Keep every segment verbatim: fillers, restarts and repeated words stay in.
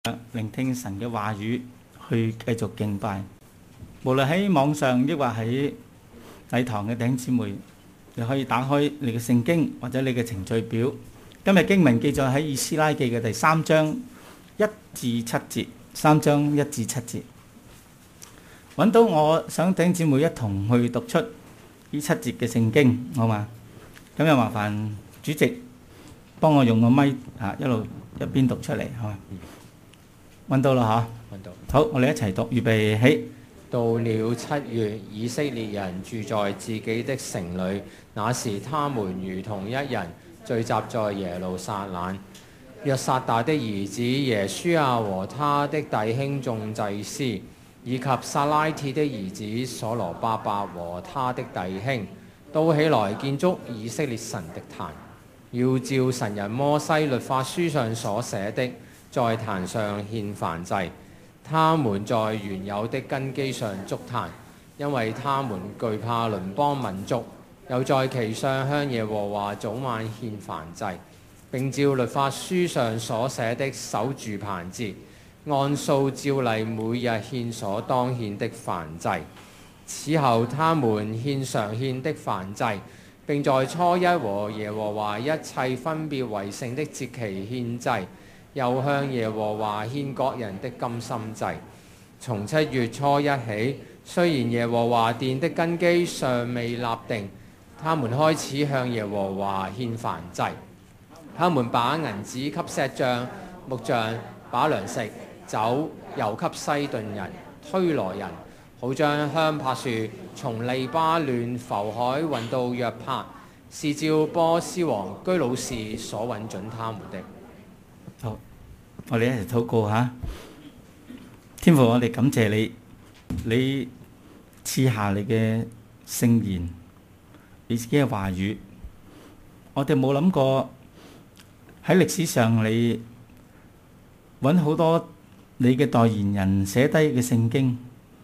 聆聽神嘅話語，去繼續敬拜。無論喺網上抑或喺禮堂嘅弟兄姊妹，你可以打開你嘅聖經或者你嘅程序表。今日經文記載喺以斯拉記嘅第三章一至七節，三章一至七節。揾到，我想弟兄姊妹一同去讀出呢七節嘅聖經，好嘛？咁又麻煩主席幫我用個咪啊，一路一邊讀出嚟，好嘛？揾到啦嚇，揾到。好，我哋一齊讀，預備起。 到了七月，以色列人住在自己的城裏，那時他們如同一人，聚集在耶路撒冷。約撒達的兒子耶書亞和他的弟兄眾祭司，以及撒拉鐵的兒子所羅巴伯和他的弟兄，都起來建築以色列神的壇，要照神人摩西律法書上所寫的，在壇上獻燔祭。他們在原有的根基上築壇，因為他們懼怕鄰邦民族，又在其上向耶和華早晚獻燔祭，並照律法書上所寫的守住棚節，按數照例每日獻所當獻的燔祭。此後他們獻常獻的燔祭，並在初一和耶和華一切分別為聖的節期獻祭，又向耶和華獻各人的甘心祭。從七月初一起，雖然耶和華殿的根基尚未立定，他們開始向耶和華獻燔祭。他們把銀子給石匠、木匠，把糧食、酒又給西頓人、推羅人，好將香柏樹從利巴嫩浮海運到約帕，是照波斯王居魯士所允准他們的。 好，我哋一齊禱告嚇。天父，我哋感謝你，你賜下你嘅聖言，你自己嘅話語。我哋冇諗過喺歷史上你揾好多你嘅代言人寫低嘅聖經，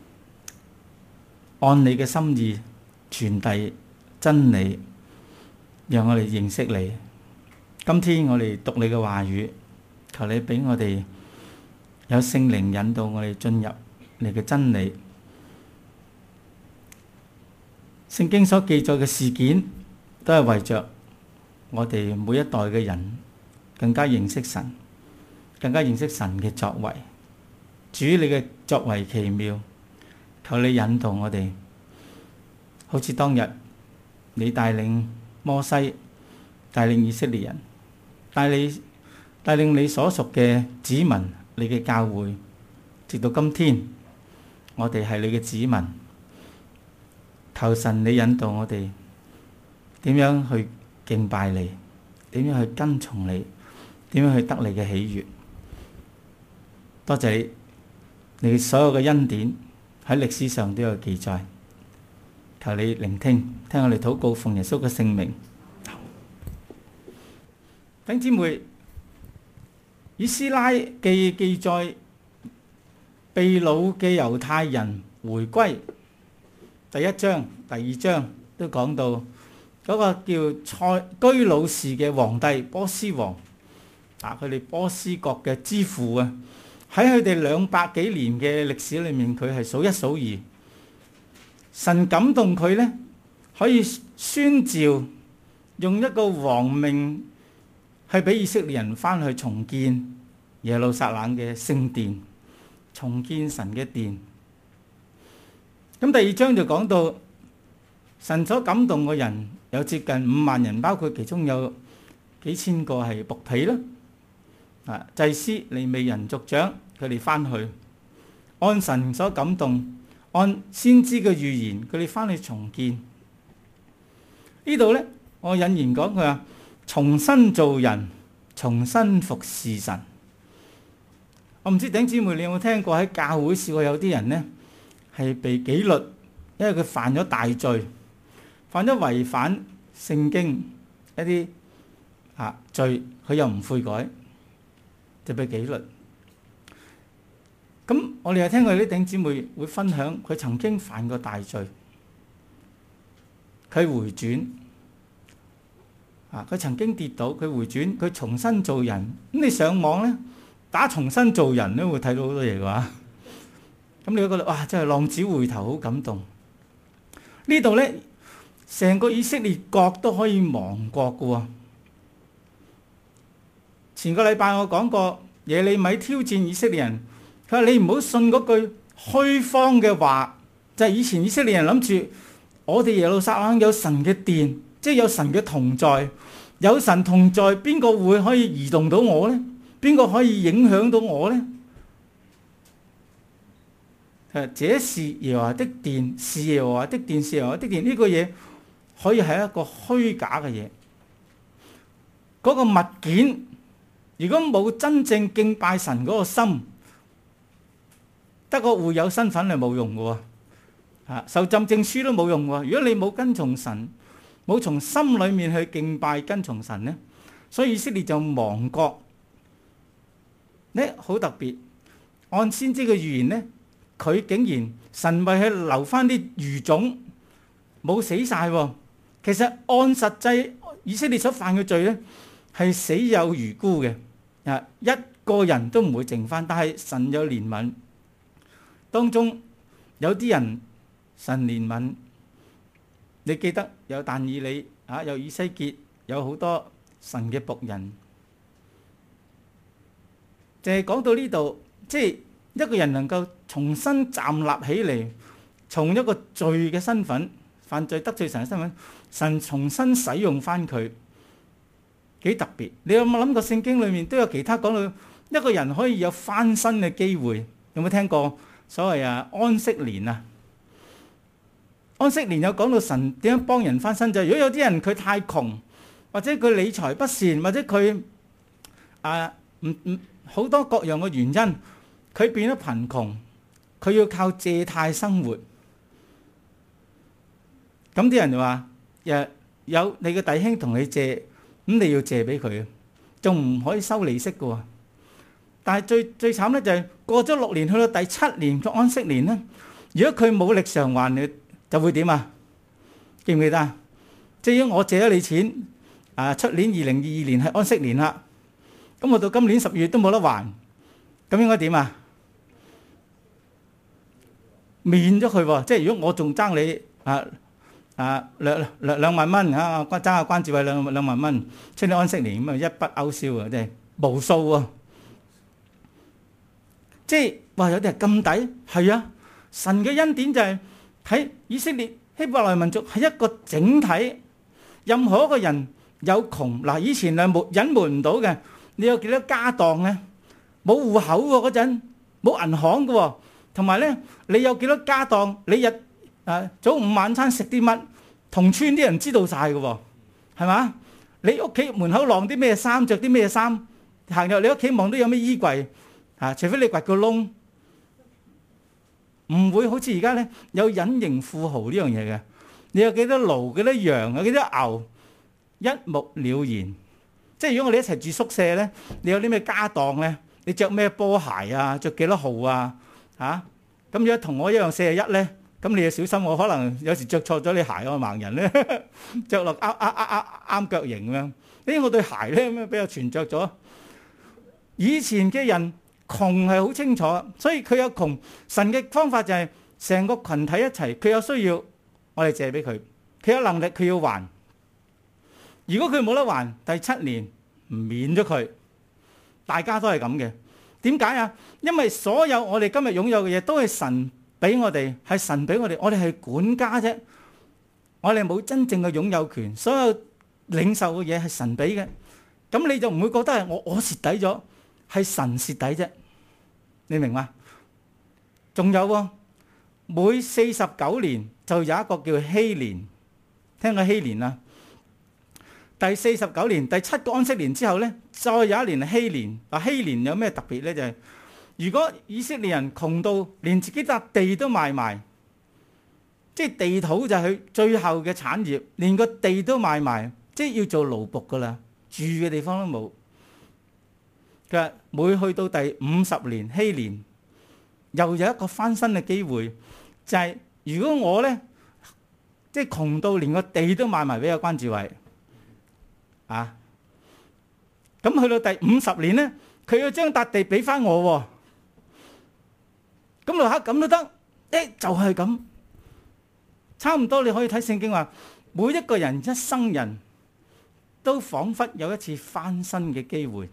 按你嘅心意傳遞真理，讓我哋認識你。今天我哋讀你嘅話語，求你俾我哋有聖靈引導我哋進入你嘅真理。聖經所記載嘅事件都係為着我哋每一代嘅人更加認識神，更加認識神嘅作為。主，你嘅作為奇妙，求你引導我哋，好似當日你帶領摩西，帶領以色列人，帶你帶領你所屬嘅子民，你嘅教會，直到今天，我哋係你嘅子民。求神你引導我哋點樣去敬拜你，點樣去跟從你，點樣去得你嘅喜悅。多謝你，你所有嘅恩典喺歷史上都有記載。求你聆聽，聽我哋禱告，奉耶穌嘅聖名。弟兄姊妹，以斯拉記記載被擄嘅猶太人回歸，第一章、第二章都講到嗰個叫塞居魯士嘅皇帝波斯王，啊，佢哋波斯國嘅之父啊，喺佢哋兩百幾年嘅歷史裏面，佢係數一數二。神感動佢呢，可以宣召用一個王命，係俾以色列人翻去重建耶路撒冷嘅聖殿，重建神嘅殿。咁第二章就講到神所感動嘅人有接近五萬人，包括其中有幾千個係僕婢啦，啊，祭司、利未人、族長，佢哋翻去按神所感動，按先知嘅預言，佢哋翻去重建。呢度呢，我引言講佢話重新做人，重新服侍神。我唔知弟兄姊妹你有冇聽過喺教會試過有啲人呢係被紀律，因為佢犯咗大罪，犯咗違反聖經一啲啊罪，佢又唔悔改，就被紀律。咁我哋又聽過啲弟兄姊妹會分享，佢曾經犯過大罪，佢回轉。啊！佢曾經跌倒，佢回轉，佢重新做人。咁你上網咧， 打重新做人都會睇到好多嘢嘅話，咁你會覺得哇，真係浪子回頭，好感動。呢度咧，成個以色列國都可以亡國嘅喎。前個禮拜我講過，耶利米挑戰以色列人，佢話你唔好信嗰句虛謊嘅話，就係以前以色列人諗住我哋耶路撒冷有神嘅殿，即係有神嘅同在，有神同在，邊個會可以移動到我呢？邊個可以影響到我呢？誒，這是耶和華的殿，是耶和華的殿，是耶和華的殿。呢個嘢可以係一個虛假嘅嘢。嗰個物件如果冇真正敬拜神嗰個心，得個會有身份係冇用嘅喎。啊，受浸證書都冇用喎。如果你冇跟從神，冇從心裏面去敬拜跟從神呢，所以以色列就亡國。呢好特別，按先知嘅預言呢，佢竟然神為佢留翻啲餘種，冇死晒喎。其實按實際以色列所犯嘅罪呢，係死有餘辜嘅，啊，一個人都唔會剩翻。但係神有憐憫，當中有啲人神憐憫，你記得有但以理啊，有以西結，有好多神嘅僕人。就係講到呢度，即係一個人能夠重新站立起嚟，從一個罪嘅身份、犯罪得罪神嘅身份，神重新使用翻佢，幾特別。你有冇諗過聖經裏面都有其他講到一個人可以有翻身嘅機會？有冇聽過所謂啊安息年啊？安息年有講到神點樣幫人翻身，就係如果有啲人佢太窮，或者佢理財不善，或者佢啊唔唔。好多各樣嘅原因，佢變咗貧窮，佢要靠借貸生活。咁啲人就話：誒有你嘅弟兄同你借，咁你要借俾佢，仲唔可以收利息嘅喎。但係最最慘咧就係過咗六年，去到第七年嘅安息年咧，如果佢冇力償還，你就會點啊？記唔記得啊？即係如果我借咗你錢，啊出年二零二二年係安息年啦。咁我到今年十月都冇得還，咁應該點啊？免咗佢喎，即係如果我仲爭你啊啊兩兩兩萬蚊啊，爭下關智慧兩兩萬蚊，出年安息年咁啊一筆勾銷啊，即係無數喎。即係話有啲係咁抵，係啊！神嘅恩典就係喺以色列希伯來民族係一個整體，任何一個人有窮嗱，以前係冇隱瞞唔到嘅。你有幾多家當咧？冇戶口喎，嗰陣冇銀行嘅喎，同埋咧你有幾多家當？你日啊早午晚餐食啲乜？同村啲人知道晒嘅喎，係嘛？你屋企門口晾啲咩衫，著啲咩衫，行入你屋企望到有咩衣櫃啊？除非你掘個窿，唔會好似而家咧有隱形富豪呢樣嘢嘅。你有幾多驢？幾多羊？有幾多牛？一目了然。即係如果我哋一齊住宿舍咧，你有啲咩家當咧？你著咩波鞋啊？著幾多號啊？嚇！咁如果同我一樣四十一咧，咁你要小心，我可能有時著錯咗你鞋，我盲人咧，著落啱啱啱啱啱腳型咁樣。咦，我對鞋咧咁樣俾我全著咗。以前嘅人窮係好清楚，所以佢有窮，神嘅方法就係成個羣體一齊，佢有需要，我哋借俾佢，佢有能力，佢要還。如果佢冇得還，第七年唔免咗佢，大家都係咁嘅。點解啊？因為所有我哋今日擁有嘅嘢都係神俾我哋，係神俾我哋，我哋係管家啫。我哋冇真正嘅擁有權，所有領受嘅嘢係神俾嘅。咁你就唔會覺得係我我蝕底咗，係神蝕底啫。你明嘛？仲有喎，每四十九年就有一個叫禧年，聽過禧年啊？第四十九年，第七個安息年之後咧，再有一年係禧年。嗱，禧年有咩特別咧？就係如果以色列人窮到連自己笪地都賣埋，即係地土就係佢最後嘅產業，連個地都賣埋，即係要做奴僕噶啦，住嘅地方都冇。佢話每去到第五十年禧年，又有一個翻身嘅機會，就係如果我咧，即係窮到連個地都賣埋俾阿關智慧。啊！咁去到第五十年咧， 佢要將笪地俾翻我喎。咁落刻咁都得，誒就係咁，差唔多你可以睇聖經話，每一個人一生人都彷彿有一次翻身嘅機會。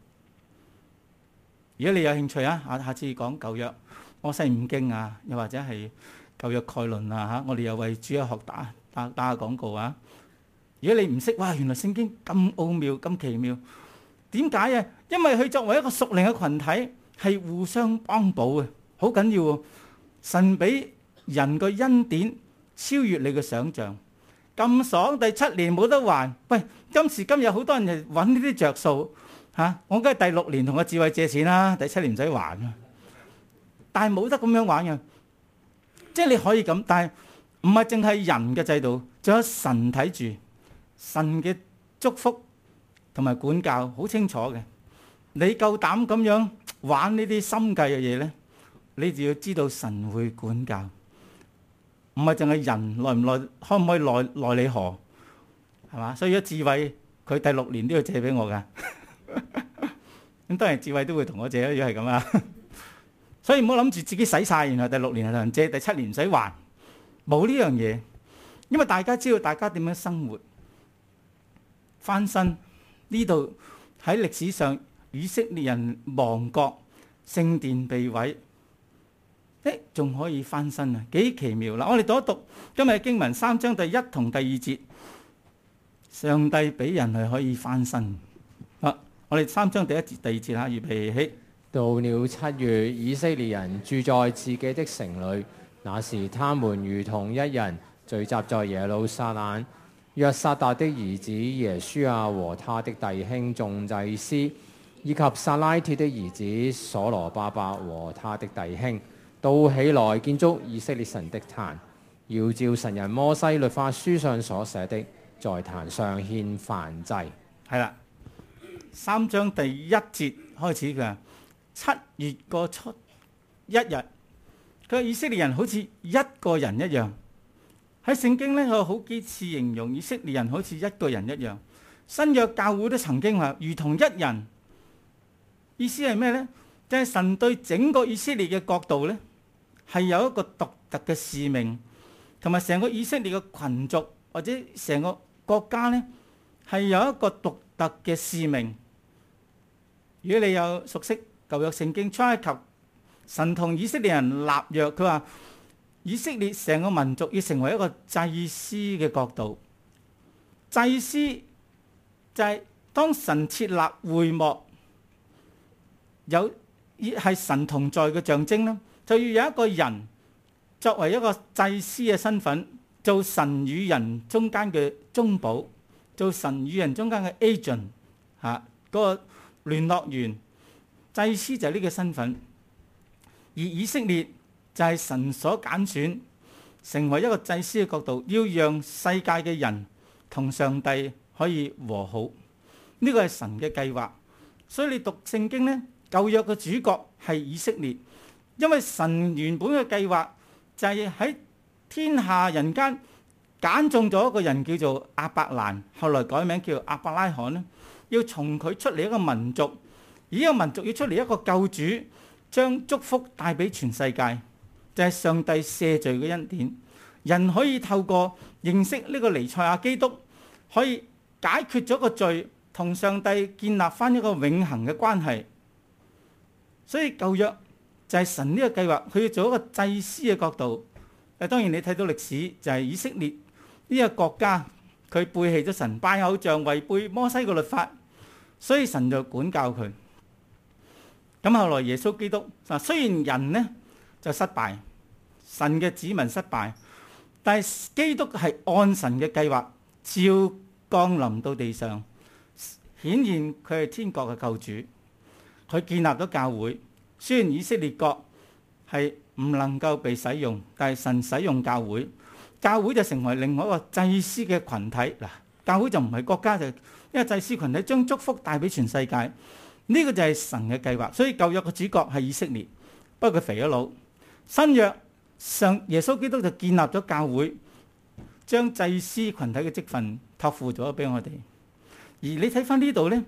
如果你有興趣啊，下下次講舊約摩西五經啊，又或者係舊約概論啊嚇，我哋又為主日學打打打下廣告啊。如果你唔識，哇，原來聖經咁奧妙咁奇妙，點解啊？因為佢作為一個屬靈嘅群體，係互相幫補嘅，好緊要喎。神俾人個恩典超越你嘅想像，咁爽，第七年冇得還。喂，今時今日好多人就揾呢啲着數嚇，我梗係第六年同個智慧借錢啦，第七年唔使還啊。但係冇得咁樣玩嘅，即係你可以咁，但係唔係淨係人嘅制度，仲有神睇住，神嘅祝福同埋管教好清楚嘅。你夠膽咁樣玩呢啲心計嘅嘢咧，你就要知道神會管教，唔係淨係人耐唔耐，可唔可以耐耐你何係嘛？所以咗智慧佢第六年都要借俾我㗎。咁當然智慧都會同我借，如果係咁啊。所以唔好諗住自己使晒，然後第六年係同人借，第七年唔使還，冇呢樣嘢。因為大家知道大家點樣生活翻身，呢度喺歷史上以色列人亡國，聖殿被毀，誒仲可以翻身啊，幾奇妙啦！我哋讀一讀今日嘅經文三章第一同第二節，上帝俾人係可以翻身。啊，我哋三章第一節、第二節嚇，預備起。 到了七月，以色列人住在自己的城裏，那時他們如同一人聚集在耶路撒冷。約撒達的兒子耶書亞和他的弟兄眾祭司，以及撒拉鐵的兒子所羅巴伯和他的弟兄，都起來建築以色列神的壇，要照神人摩西律法書上所寫的，在壇上獻燔祭。 係啦，三章第一節開始嘅。七月個初一日，佢以色列人好似一個人一樣。喺聖經咧，佢好幾次形容以色列人好似一個人一樣。新約教會都曾經話如同一人，意思係咩呢？就係神對整個以色列嘅國度呢，係有一個獨特嘅使命，同埋成個以色列嘅群族或者成個國家呢，係有一個獨特嘅使命。如果你有熟悉舊約聖經出埃及，神同以色列人立約，佢話以色列成個民族要成為一個祭司嘅國度。祭司就係當神設立會幕，有係神同在嘅象徵啦，就要有一個人作為一個祭司嘅身份，做神與人中間嘅中保，做神與人中間嘅 agent 嚇，嗰個聯絡員。祭司就係呢個身份，而以色列就係神所揀選，成為一個祭司嘅國度，要讓世界嘅人同上帝可以和好。呢個係神嘅計劃，所以你讀聖經呢，舊約嘅主角係以色列，因為神原本嘅計劃就係喺天下人間揀中咗一個人叫做亞伯蘭，後來改名叫亞伯拉罕咧，要從佢出嚟一個民族。而呢個民族要出嚟一個救主，將祝福帶俾全世界，就係上帝赦罪嘅恩典。人可以透過認識呢個彌賽亞基督，可以解決咗個罪，同上帝建立翻一個永恆嘅關係。所以舊約就係神呢個計劃，佢要做一個祭司嘅角度。誒，當然你睇到歷史就係以色列呢個國家，佢背棄咗神，拜偶像，違背摩西嘅律法，所以神就管教佢。咁後來耶穌基督嗱，雖然人呢就失敗，神嘅子民失敗，但係基督係按神嘅計劃照降臨到地上，顯現佢係天國嘅救主。佢建立咗教會，雖然以色列國係唔能夠被使用，但係神使用教會，教會就成為另外一個祭司嘅群體。嗱，教會就唔係國家，就因為祭司群體將祝福帶俾全世界。呢個就係神嘅計劃，所以舊約嘅主角係以色列，不過佢肥咗佬。新約上耶穌基督就建立咗教會，將祭司群體嘅職分託付咗俾我哋。而你睇翻呢度呢，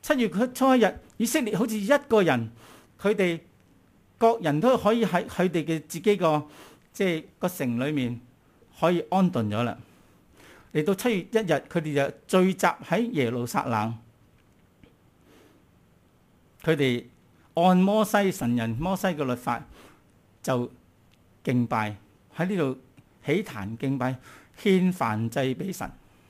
七月初一日，以色列好似一個人，佢哋各人都可以喺佢哋嘅自己個即係個城裏面可以安頓咗啦。嚟到七月一日，佢哋就聚集喺耶路撒冷，佢哋按摩西神人摩西嘅律法就敬拜，喺呢度起壇敬拜，獻燔祭俾神。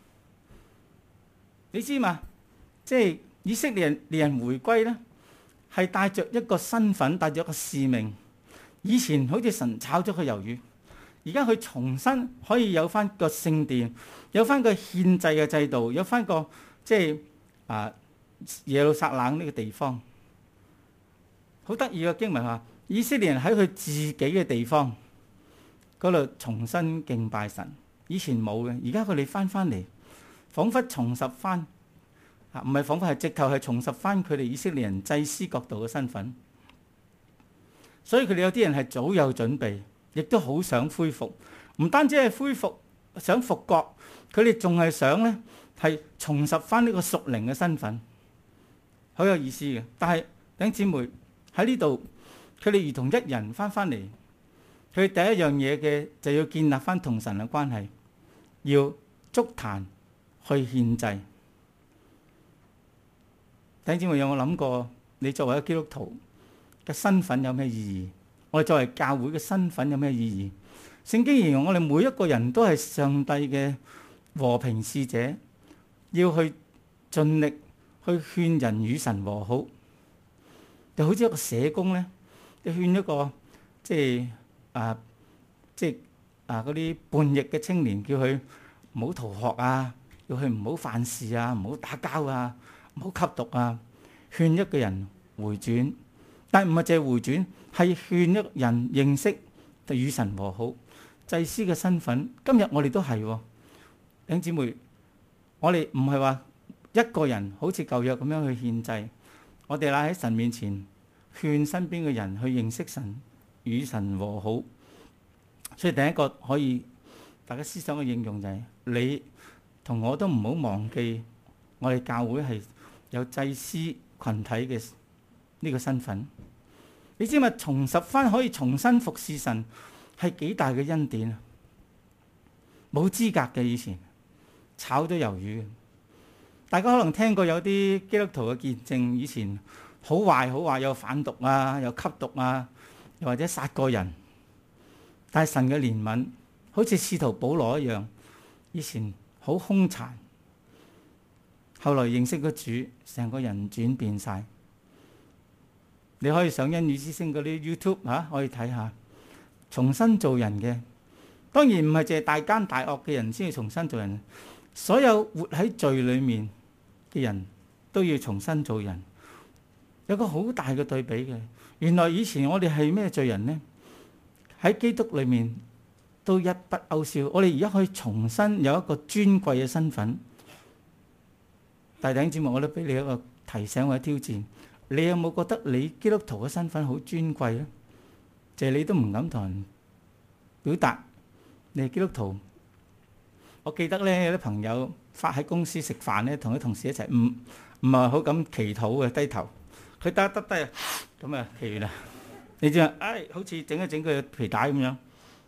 你知嘛？即係以色列人連人回歸咧，係帶着一個身份，帶着一個使命。以前好似神炒咗佢魷魚，而家佢重新可以有翻個聖殿，有翻個獻祭嘅制度，有翻個即係啊耶路撒冷呢個地方。好得意嘅經文話，以色列人喺佢自己嘅地方嗰度重新敬拜神。以前冇嘅，而家佢哋翻翻嚟，彷彿重拾翻啊，唔係彷彿係直頭係重拾翻佢哋以色列人祭司角度嘅身份。所以佢哋有啲人係早有準備，亦都好想恢復。唔單止係恢復，想復國，佢哋仲係想咧係重拾翻呢個屬靈嘅身份，好有意思嘅。但係弟兄姊妹喺呢度，佢哋如同一人翻翻嚟，佢第一樣嘢嘅就要建立翻同神嘅關係，要築壇去獻祭。弟兄姊妹有冇諗過，你作為一個基督徒嘅身份有咩意義？我哋作為教會嘅身份有咩意義？聖經形容我哋每一個人都係上帝嘅和平使者，要去盡力去勸人與神和好。就好似一個社工咧，要勸一個即係啊，即係啊嗰啲叛逆嘅青年，叫佢唔好逃學啊，叫佢唔好犯事啊，唔好打交啊，唔好吸毒啊，勸一個人回轉。但係唔係淨係回轉，係勸一個人認識與神和好。祭司嘅身份，今日我哋都係喎，弟兄姊妹，我哋唔係話一個人好似舊約咁樣去獻祭。我哋賴喺神面前，勸身邊嘅人去認識神，與神和好。所以第一個可以大家思想嘅應用就係、是，你同我都唔好忘記，我哋教會係有祭司群體嘅呢個身份。你知唔知重拾翻可以重新服侍神係幾大嘅恩典啊？冇資格嘅以前炒咗魷魚。大家可能聽過有啲基督徒嘅見證，以前好壞好壞，有販毒啊，有吸毒啊，又或者殺過人。但係神嘅憐憫，好似使徒保羅一樣，以前好兇殘，後來認識咗主，成個人轉變晒。你可以上恩語之聲嗰啲 YouTube 嚇、啊，可以睇下重新做人嘅。當然唔係淨係大奸大惡嘅人先要重新做人，所有活喺罪裡面嘅人都要重新做人。有個好大嘅對比嘅，原來以前我哋係咩罪人呢？喺基督裡面都一筆勾銷。我哋而家可以重新有一個尊貴嘅身份。大弟兄姊妹，我都俾你一個提醒或者挑戰。你有冇覺得你基督徒嘅身份好尊貴咧？就係你都唔敢同人表達你係基督徒。我記得咧，有啲朋友發喺公司食飯咧，同啲同事一齊，唔唔係好敢祈禱嘅，低頭。佢得得低啊，咁啊，祈完啦。你知啊？唉，好似整一整佢皮帶咁樣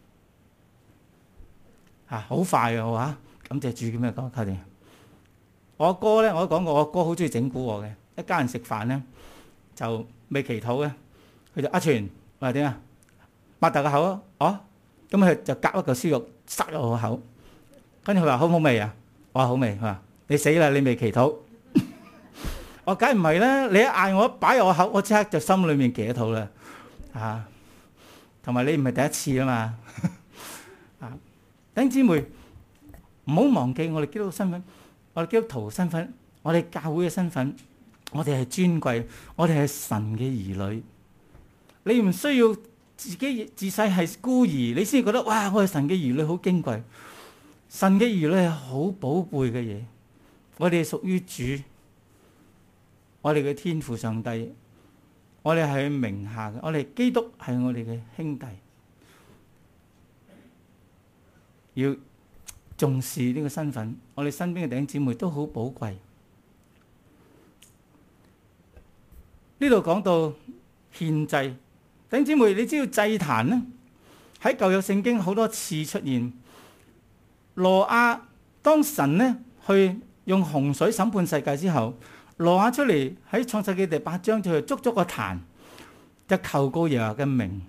嚇，好快嘅我話，感謝主咁樣講，確定。我哥咧，我都講過，我哥好中意整蠱我嘅。一家人食飯咧，就未祈禱嘅，佢就阿全話點啊？擘大個口啊！哦，咁佢就夾一嚿燒肉塞入我個口，跟住佢話好唔好味啊？我話好味，佢話你死啦！你未祈禱，我梗唔係啦！你一嗌我擺入我口，我即刻就心裏面祈禱啦啊！同埋你唔係第一次啊嘛啊！弟兄姊妹唔好忘記我哋基督徒身份，我哋基督徒身份，我哋教會嘅身份。我哋係尊貴，我哋係神嘅兒女。你唔需要自己自細係孤兒，你先覺得哇！我係神嘅兒女，好矜貴。神嘅兒女係好寶貝嘅嘢。我哋屬於主，我哋嘅天父上帝，我哋係名下嘅，我哋基督係我哋嘅兄弟，要重視呢個身份。我哋身邊嘅弟兄姊妹都好寶貴。 呢度講到獻祭，弟兄姊妹，你知道祭壇呢？喺舊約聖經好多次出現。挪亞當神呢去用洪水審判世界之後，挪亞出嚟喺創世記第八章就去築咗個壇，就求告耶和華嘅名。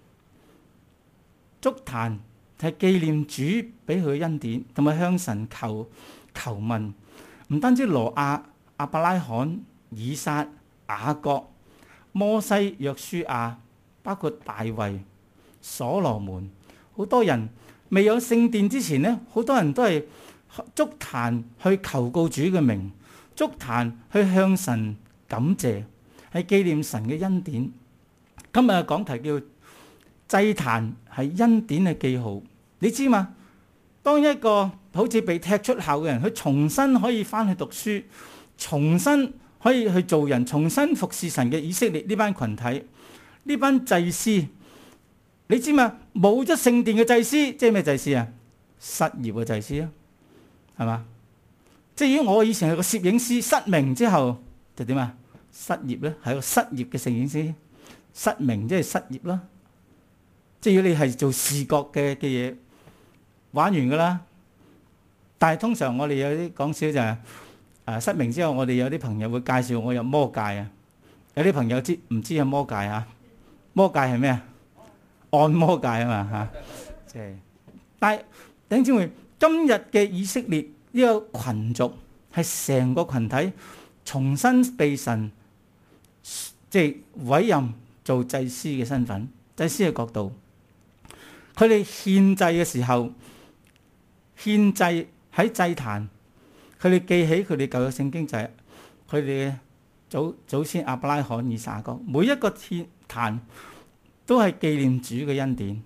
築壇係紀念主俾佢嘅恩典，同埋向神求求問。唔單止挪亞、亞伯拉罕、以撒、雅各、摩西、約書亞，包括大衛、所羅門，好多人未有聖殿之前呢，好多人都係築壇去求告主嘅名，築壇去向神感謝，係紀念神嘅恩典。今日嘅講題叫祭壇係恩典嘅記號。你知嘛？當一個好似被踢出校嘅人，佢重新可以翻去讀書，重新可以去做人，重新服侍神嘅以色列呢班群體，呢班祭司，你知嘛？冇咗聖殿嘅祭司，即係咩祭司啊？失業嘅祭司啊，係嘛？即係如果我以前係個攝影師，失明之後就點啊？失業咧，係個失業嘅攝影師，失明即係失業啦。即係如果你係做視覺嘅嘅嘢，玩完噶啦。但係通常我哋有啲講笑就係、是、誒、啊、失明之後，我哋有啲朋友會介紹我入魔界啊。有啲朋友知唔知有魔界啊？魔界係咩啊？按摩界啊嘛嚇。即係，但係弟兄姊妹，今日嘅以色列呢個群族係成個群體重新被神即係委任做祭司嘅身份，祭司嘅角度。佢哋獻祭嘅時候，獻祭喺祭壇，佢哋記起佢哋舊約聖經就係佢哋嘅祖祖先亞伯拉罕、以撒、雅各，每一個獻壇都係紀念主嘅恩典。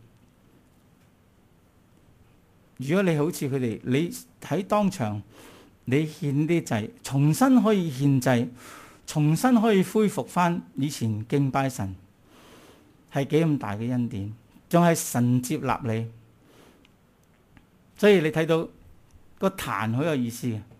如果你好似佢哋，你喺當場你獻啲祭，重新可以獻祭，重新可以恢復翻以前敬拜神，係幾咁大嘅恩典。仲係神接納你，所以你睇到個壇好有意思嘅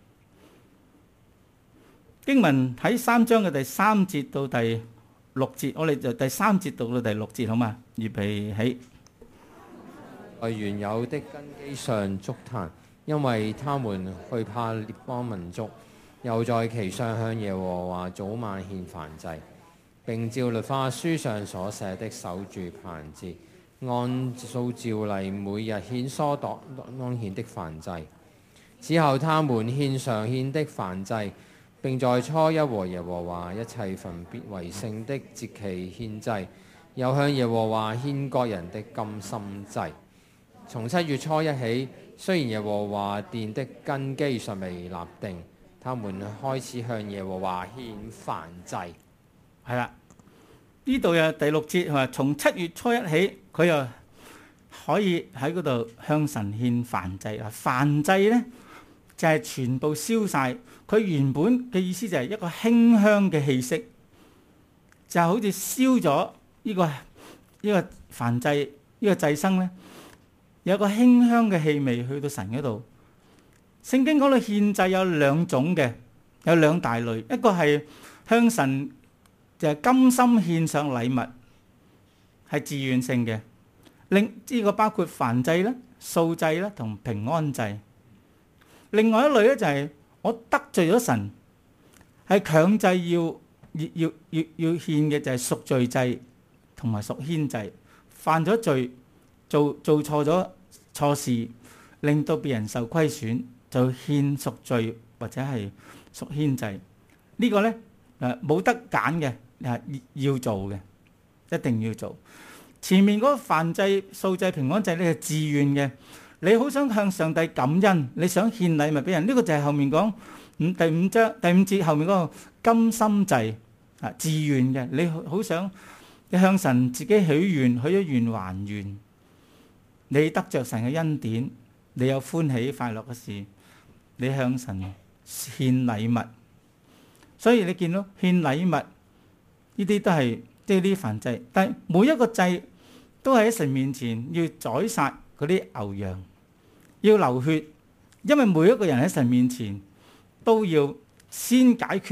經文喺三章嘅第三節到第六節，我哋就第三節到到第六節好嘛？預備起。 在原有的根基上築壇，因為他們懼怕列邦民族，又在其上向耶和華早晚獻燔祭，並照律法書上所寫的守住棚節，按數照例每日獻所當獻的燔祭。此後他們獻常獻的燔祭，並在初一和耶和華一切分別為聖的節期獻祭，又向耶和華獻各人的甘心祭。從七月初一起，雖然耶和華殿的根基尚未立定，他們開始向耶和華獻燔祭。 係啦，呢度有第六節係話，從七月初一起，佢又可以喺嗰度向神獻燔祭啦。燔祭咧就係、是、全部燒晒，佢原本嘅意思就係一個馨香嘅氣息，就好似燒咗呢個呢、這個燔祭呢、這個祭牲咧。有個馨香嘅氣味去到神嗰度。聖經講到獻祭有兩種嘅，有兩大類，一個係向神就係甘心獻上禮物，係自願性嘅。另呢、這個包括燔祭啦、素祭啦同平安祭。另外一類咧就係我得罪咗神，係強制要要要要要獻嘅，就係贖罪祭同埋贖愆祭。犯咗罪。做做錯咗錯事，令到別人受虧損，就獻贖罪或者係贖愆祭。呢個咧誒冇得揀嘅，係要做嘅，一定要做。前面嗰個燔祭、素祭、平安祭咧係自願嘅，你好想向上帝感恩，你想獻禮物俾人，呢個就係後面講五第五章第五節後面嗰個甘心祭啊，自願嘅，你好想你向神自己許願，許咗願還願。你得着神嘅恩典，你有歡喜快樂嘅事，你向神獻禮物。所以你見到獻禮物呢啲都係即係啲燔祭，但係每一個祭都係喺神面前要宰殺嗰啲牛羊，要流血，因為每一個人喺神面前都要先解決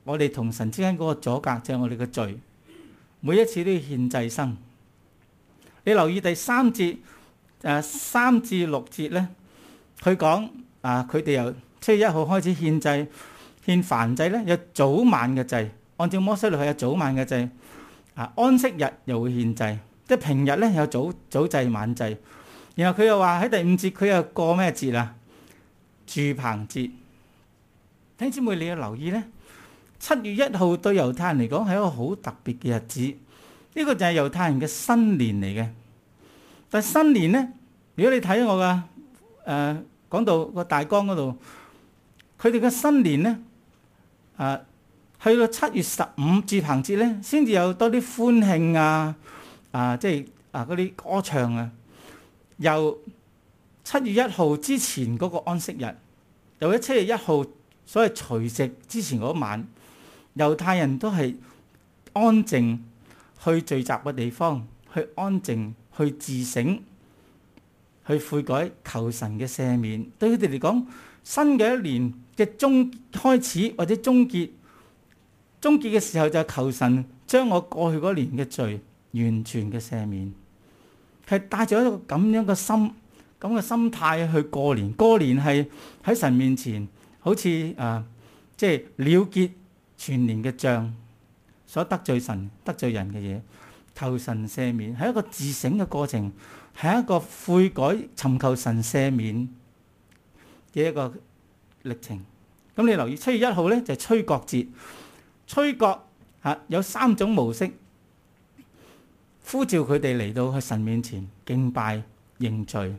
我哋同神之間嗰個阻隔，就係我哋嘅罪。每一次都要獻祭牲。你留意第三節，誒三至六節咧，佢講啊，佢哋由七月一號開始獻祭，獻燔祭咧，有早晚嘅祭。按照摩西律係有早晚嘅祭。啊，安息日又會獻祭，即係平日咧有早早祭晚祭。然後佢又話喺第五節，佢又過咩節啊？住棚節。弟兄姊妹，你要留意咧，七月一號對猶太人嚟講係一個好特別嘅日子。呢個就係猶太人嘅新年嚟嘅。但係新年咧，如果你睇我嘅誒講到個大綱嗰度，佢哋嘅新年咧，啊去到七月十五住棚節咧，先至有多啲歡慶啊，啊即係啊嗰啲歌唱啊。由七月一號之前嗰個安息日，由喺七月一號所謂除夕之前嗰晚，猶太人都係安靜去聚集嘅地方，去安靜去自省，去悔改求神嘅赦免。對佢哋嚟講，新嘅一年嘅終開始或者終結，終結嘅時候就係求神將我過去嗰年嘅罪完全嘅赦免。係帶住一個咁樣嘅心，咁嘅心態去過年。過年係喺神面前，好似誒，即係了結全年嘅帳，所得罪神、得罪人嘅嘢，求神赦免，係一個自省嘅過程，係一個悔改、尋求神赦免嘅一個歷程。咁你留意七月一號咧就係吹角節，吹角嚇有三種模式。呼召佢哋嚟到去神面前敬拜認罪。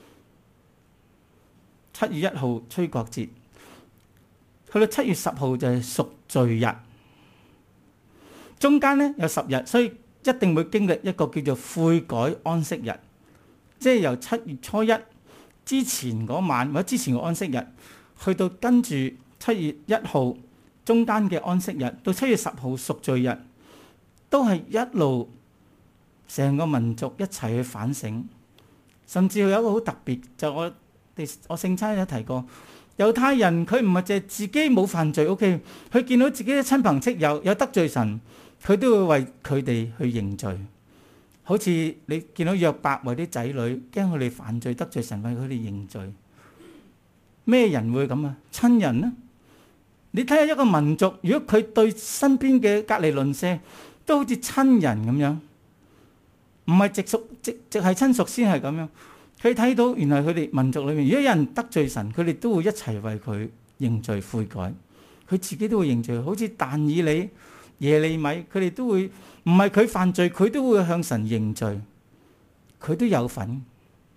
七月一號吹角節，去到七月十號就係贖罪日，中間咧有十日，所以一定會經歷一個叫做悔改安息日，即係由七月初一之前嗰晚或者之前嘅安息日，去到跟住七月一號中間嘅安息日，到七月十號贖罪日，都係一路。成個民族一齊去反省，甚至有一個好特別，就我哋我聖餐有提過，猶太人佢唔係淨係自己冇犯罪 ，OK， 佢見到自己嘅親朋戚友有得罪神，佢都會為佢哋去認罪。好似你見到約伯為啲仔女驚佢哋犯罪得罪神，為佢哋認罪。咩人會咁啊？親人呢？你睇下一個民族，如果佢對身邊嘅隔離鄰舍都好似親人咁樣。唔係直屬，直直係親屬先係咁樣。佢睇到原來佢哋民族裏面，如果有人得罪神，佢哋都會一齊為佢認罪悔改。佢自己都會認罪，好似但以理、耶利米，佢哋都會唔係佢犯罪，佢都會向神認罪。佢都有份。呢、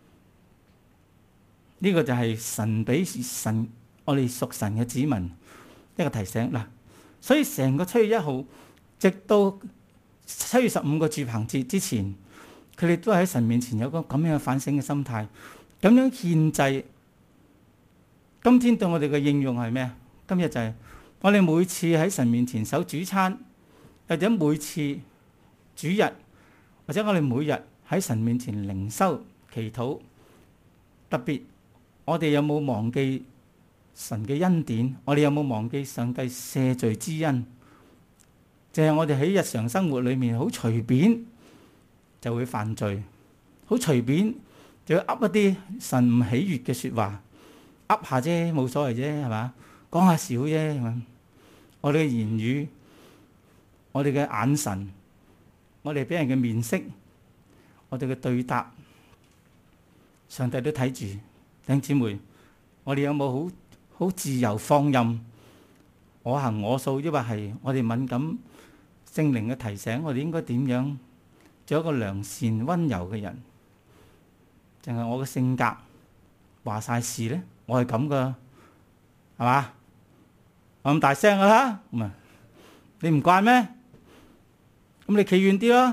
這個就係神俾神我哋屬神嘅子民一個提醒嗱。所以成個七月一號，直到七月十五個住棚節之前。佢哋都喺神面前有個咁樣嘅反省嘅心態，咁樣獻祭。今天對我哋嘅應用係咩啊？今日就係我哋每次喺神面前守主餐，或者每次主日，或者我哋每日喺神面前靈修祈禱。特別我哋有冇忘記神嘅恩典？我哋有冇忘記上帝赦罪之恩？就係我哋喺日常生活裏面好隨便。就會犯罪，好隨便就要噏一啲神唔喜悅嘅説話，噏下啫，冇所謂啫，係嘛？講下少啫，係嘛？我哋嘅言語，我哋嘅眼神，我哋俾人嘅面色，我哋嘅對答，上帝都睇住。弟兄姊妹，我哋有冇好好自由放任，我行我素，抑或係我哋敏感聖靈嘅提醒，我哋應該點樣？做一個良善溫柔嘅人，淨係我嘅性格話晒事咧，我係咁噶，係嘛？我咁大聲噶啦，唔係你唔慣咩？咁你企遠啲咯。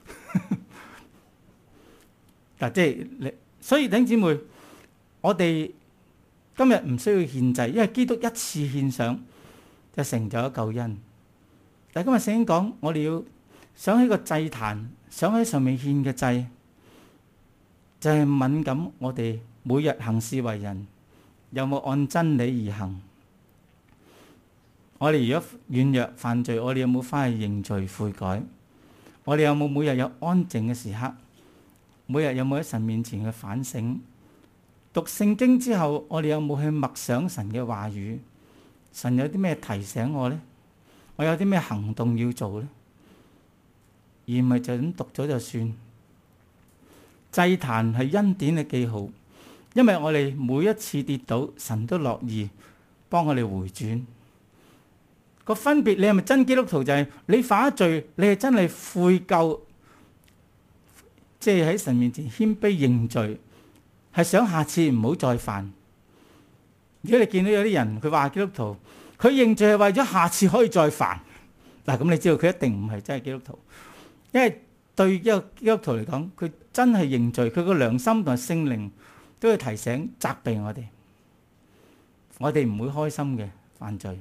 嗱，即係你，所以弟兄姊妹，我哋今日唔需要獻祭，因為基督一次獻上就成就咗救恩。但係今日聖經講，我哋要想起個祭壇。想喺上面獻嘅祭，就係、是、敏感我哋每日行事為人有冇按真理而行。 我哋如果軟弱犯罪，我哋有冇翻去認罪悔改？我哋有冇每日有安靜嘅時刻？每日有冇喺神面前去反省？讀聖經之後，我哋有冇去默想神嘅話語？神有啲咩提醒我呢？我有啲咩行動要做呢？而唔係就咁讀咗就算。祭壇係恩典嘅記號，因為我哋每一次跌倒，神都樂意幫我哋回轉。個分別，你係咪真基督徒？就係你犯咗罪，你係真係悔疚，即係喺神面前謙卑認罪，係想下次唔好再犯。如果你見到有啲人佢話基督徒，佢認罪係為咗下次可以再犯，嗱，咁你知道佢一定唔係真係基督徒，因為對一個基督徒嚟講，佢真係認罪，佢個良心同埋聖靈都要提醒責備我哋，我哋唔會開心嘅犯罪。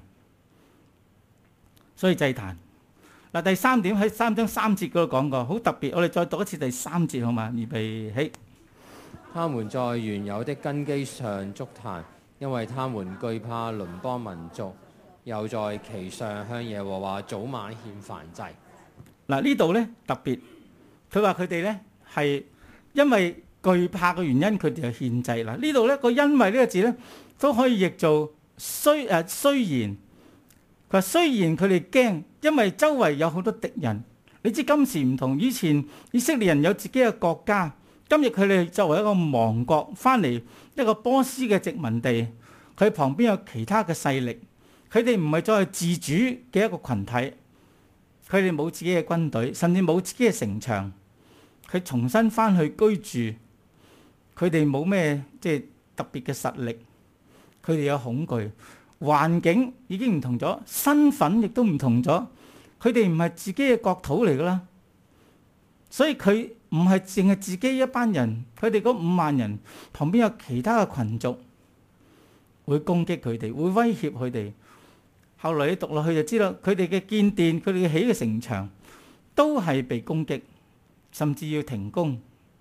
所以祭壇嗱，第三點喺三章三節嗰度講過，好特別。我哋再讀一次第三節好嘛？預備起。 他們在原有的根基上築壇，因為他們懼怕鄰邦民族，又在其上向耶和華早晚獻燔祭。 嗱，呢度咧特別，佢話佢哋咧係因為懼怕嘅原因，佢哋就獻祭啦。呢度咧個因為呢個字咧都可以譯做雖誒雖然。佢話雖然佢哋驚，因為周圍有好多敵人。你知今時唔同，以前以色列人有自己嘅國家，今日佢哋作為一個亡國翻嚟一個波斯嘅殖民地，佢旁邊有其他嘅勢力，佢哋唔係再係自主嘅一個群體，佢哋冇自己嘅軍隊，甚至冇自己嘅城牆，佢重新翻去居住，佢哋冇咩即係特別嘅實力，佢哋有恐懼。環境已經唔同咗，身份亦都唔同咗。佢哋唔係自己嘅國土嚟噶啦，所以佢唔係淨係自己一班人，佢哋嗰五萬人旁邊有其他嘅群族會攻擊佢哋，會威脅佢哋。後來你讀落去就知道，佢哋嘅建殿，佢哋嘅起嘅城牆都係被攻擊，甚至要停工。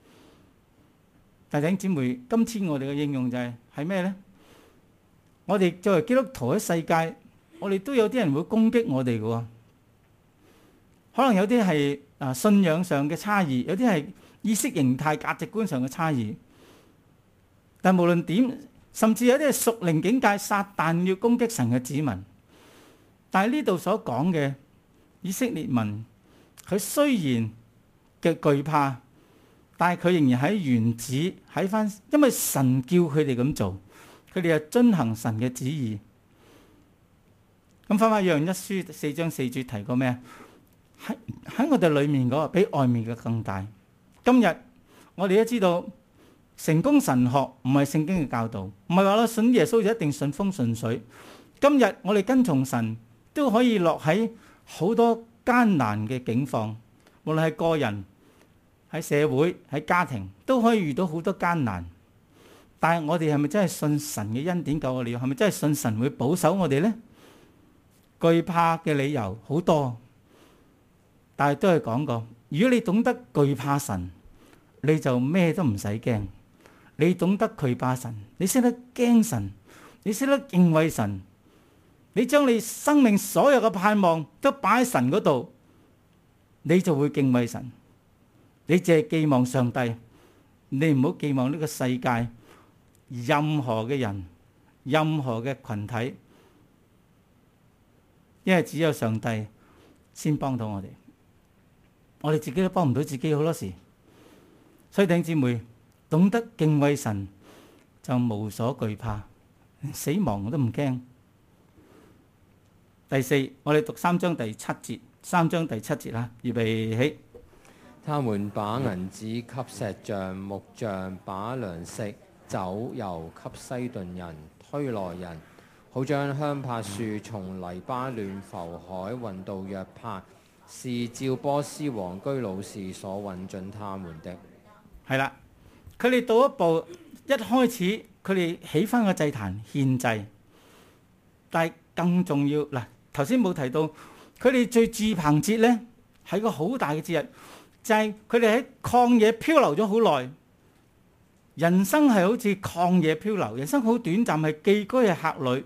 弟兄姊妹，今天我哋嘅應用就係係咩呢？我哋作為基督徒喺世界，我哋都有啲人會攻擊我哋嘅喎。可能有啲係啊信仰上嘅差異，有啲係意識形態、價值觀上嘅差異。但無論點，甚至有啲係屬靈境界，撒但要攻擊神嘅子民。但係呢度所講嘅以色列民，佢雖然嘅懼怕，但係佢仍然喺原址喺翻，因為神叫佢哋咁做。佢哋係遵行神嘅旨意。咁翻返約翰一書四章四節提過咩啊？喺喺我哋裏面嗰個比外面嘅更大。今日我哋都知道成功神學唔係聖經嘅教導，唔係話咯信耶穌就一定順風順水。今日我哋跟從神都可以落喺好多艱難嘅境況，無論係個人、喺社會、喺家庭，都可以遇到好多艱難。但係我哋係咪真係信神嘅恩典救我哋？係咪真係信神會保守我哋呢？懼怕嘅理由好多，但係都係講過，如果你懂得懼怕神，你就咩都唔使驚。你懂得懼怕神，你識得驚神，你識得敬畏神，你將你生命所有嘅盼望都擺喺神嗰度，你就會敬畏神。你淨係寄望上帝，你唔好寄望呢個世界。任何嘅人，任何嘅群體，因為只有上帝先幫到我哋，我哋自己都幫唔到自己好多時。所以弟兄姊妹，懂得敬畏神就無所懼怕，死亡我都唔驚。第四，我哋讀三章第七節，三章第七節啦，預備起。 他們把銀子給石匠、木匠，把糧食、酒油給西頓人、推羅人，好將香柏樹從黎巴嫩浮海運到約帕，是照波斯王居魯士所允准他們的。 係啦，佢哋到一步，一開始佢哋起翻個祭壇獻祭，但係更重要嗱，頭先冇提到，佢哋最住棚節咧係個好大嘅節日，就係佢哋喺曠野漂流咗好耐。人生係好似曠野漂流，人生好短暫，係寄居係客旅，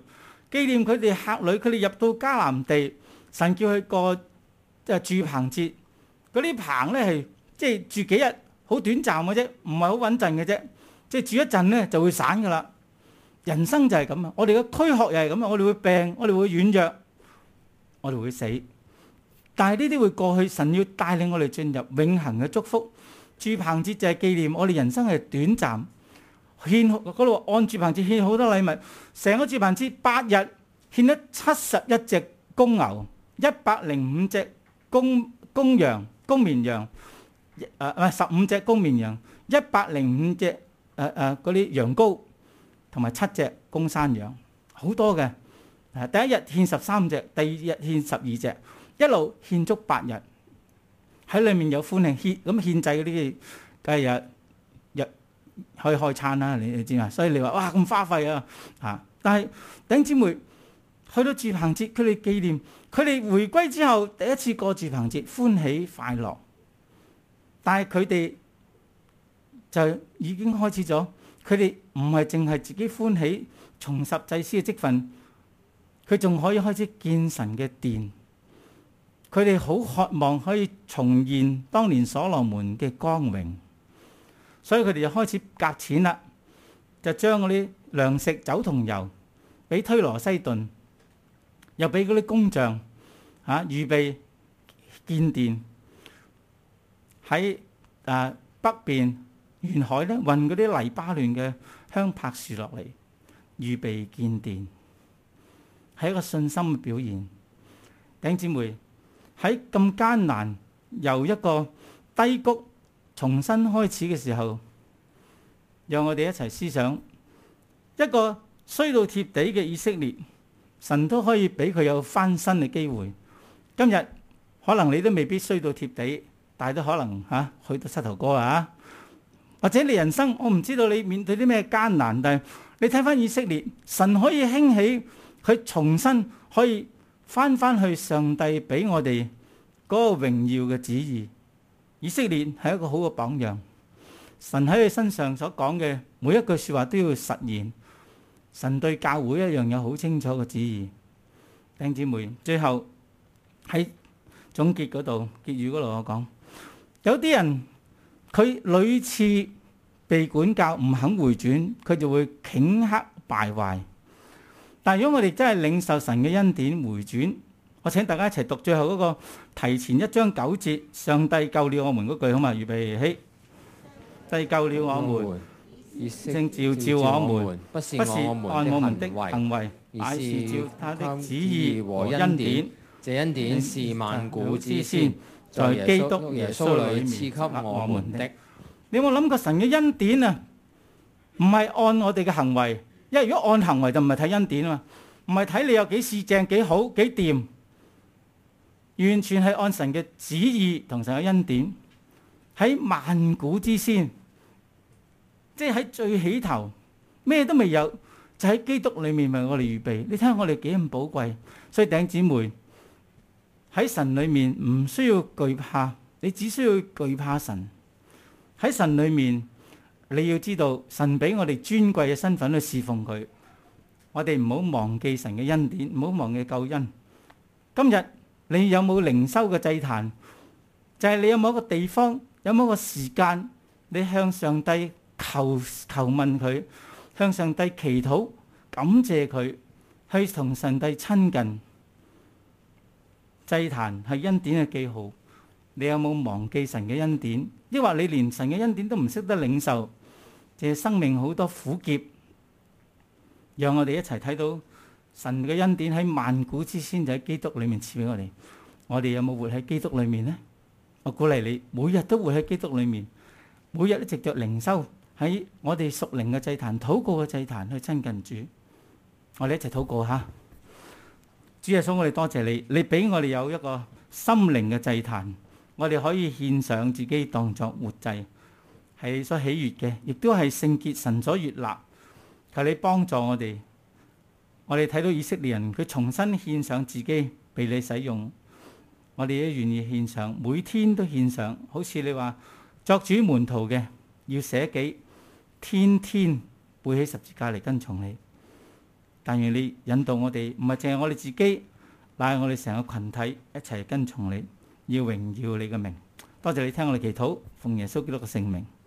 紀念佢哋客旅，佢哋入到迦南地，神叫佢過即係住棚節。嗰啲棚咧係即係住幾日，好短暫嘅啫，唔係好穩陣嘅啫。即係住一陣咧就會散噶啦。人生就係咁啊！我哋嘅軀殼又係咁啊！我哋會病，我哋會軟弱，我哋會死。但係呢啲會過去，神要帶領我哋進入永恆嘅祝福。住棚節就係紀念我哋人生係短暫，獻嗰度按住棚節獻好多禮物，成個住棚節八日獻咗七十一隻公牛，一百零五隻公公羊、公綿羊，誒唔係十五隻公綿羊，一百零五隻誒誒嗰啲羊羔，同埋七隻公山羊，好多嘅。誒第一日獻十三隻，第二日獻十二隻，一路獻足八日。喺裏面有歡慶獻咁獻祭嗰啲，梗係日日可以開餐啦，你你知嘛？所以你話哇咁花費啊嚇！但係弟兄姊妹去到住棚節，佢哋紀念佢哋回歸之後第一次過住棚節，歡喜快樂。但係佢哋就已經開始咗，佢哋唔係淨係自己歡喜重拾祭司嘅職分，佢仲可以開始建神嘅殿。佢哋好渴望可以重現當年所羅門嘅光榮，所以佢哋就開始夾錢啦，就將嗰啲糧食、酒同油俾推羅西頓，又俾嗰啲工匠嚇預備建殿。喺誒北邊沿海咧運嗰啲黎巴嫩嘅香柏樹落嚟，預備建殿，係一個信心嘅表現。弟兄姊妹，喺咁艱難由一個低谷重新開始嘅時候，讓我哋一齊思想一個衰到貼地嘅以色列，神都可以俾佢有翻身嘅機會。今日可能你都未必衰到貼地，但係都可能嚇、啊、去到膝頭哥啊！或者你人生我唔知道你面對啲咩艱難，但係你睇翻以色列，神可以興起佢重新可以翻翻去上帝俾我哋嗰個榮耀嘅旨意。以色列係一個好嘅榜樣，神喺佢身上所講嘅每一句說話都要實現。神對教會一樣有好清楚嘅旨意。弟兄姊妹，最後喺總結嗰度結語嗰度我講，有啲人佢屢次被管教唔肯回轉，佢就會頃刻敗壞。但係如果我哋真係領受神嘅恩典回轉，我請大家一齊讀最後嗰個提前一章九節，上帝救了我們嗰句好嘛？預備起，帝救了我們，聖召召我們，不是按我們的行為，乃是照他的旨意和恩典。 這恩典是萬古之先， 在基督耶穌裏面賜給我們的。你有冇諗過神嘅恩典啊？唔係按我哋嘅行為，因為如果按行為就唔係睇恩典啊嘛，唔係睇你有幾四正幾好幾掂，完全係按神嘅旨意同神嘅恩典。喺萬古之先，即係喺最起頭，咩都未有，就喺基督裏面為我哋預備。你睇下我哋幾咁寶貴，所以弟兄姊妹喺神裏面唔需要懼怕，你只需要懼怕神。喺神裏面，你要知道神俾我哋尊貴嘅身份去侍奉佢。我哋唔好忘記神嘅恩典，唔好忘記救恩。今日你有冇靈修嘅祭壇？就係你有冇一個地方，有冇一個時間，你向上帝求求問佢，向上帝祈禱，感謝佢，去同上帝親近。祭壇係恩典嘅記號，你有冇忘記神嘅恩典？抑或你連神嘅恩典都唔識得領受，淨係生命好多苦澀。讓我哋一齊睇到神嘅恩典喺萬古之先就喺基督裏面賜俾我哋。我哋有冇活喺基督裏面呢？我鼓勵你每日都活喺基督裏面，每日都藉着靈修喺我哋屬靈嘅祭壇、禱告嘅祭壇去親近主。我哋一齊禱告吓。主耶穌，我哋多謝你，你俾我哋有一個心靈嘅祭壇，我哋可以獻上自己當作活祭，係所喜悅嘅，亦都係聖潔神所悅納。求你幫助我哋，我哋睇到以色列人佢重新獻上自己俾你使用，我哋都願意獻上，每天都獻上。好似你話作主門徒嘅要捨己，天天背起十字架嚟跟從你。 但願你引導我哋，唔係淨係我哋自己，乃係我哋成個群體一齊跟從你，要榮耀你嘅名。多謝你聽我哋祈禱，奉耶穌基督嘅聖名。